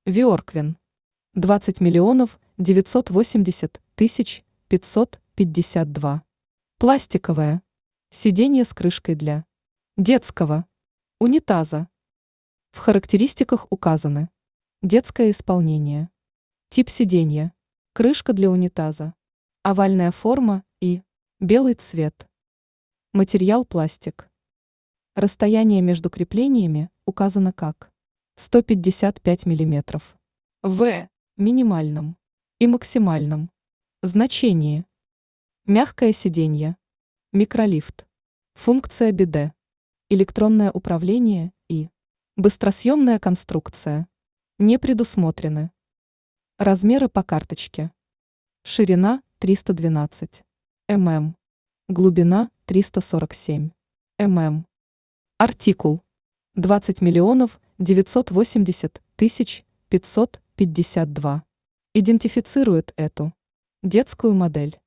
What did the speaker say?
Виорквин. 20 миллионов 980 тысяч 552. Пластиковое. Сиденье с крышкой для детского унитаза. В характеристиках указаны детское исполнение, тип сиденья, крышка для унитаза, овальная форма и белый цвет. Материал пластик. Расстояние между креплениями указано как 155 мм. В минимальном и максимальном значении. Мягкое сиденье, микролифт, функция биде, электронное управление и быстросъемная конструкция не предусмотрены. Размеры по карточке. Ширина 312 мм, глубина 347 мм. Артикул 20 миллионов 980 тысяч 552. Идентифицирует эту детскую модель.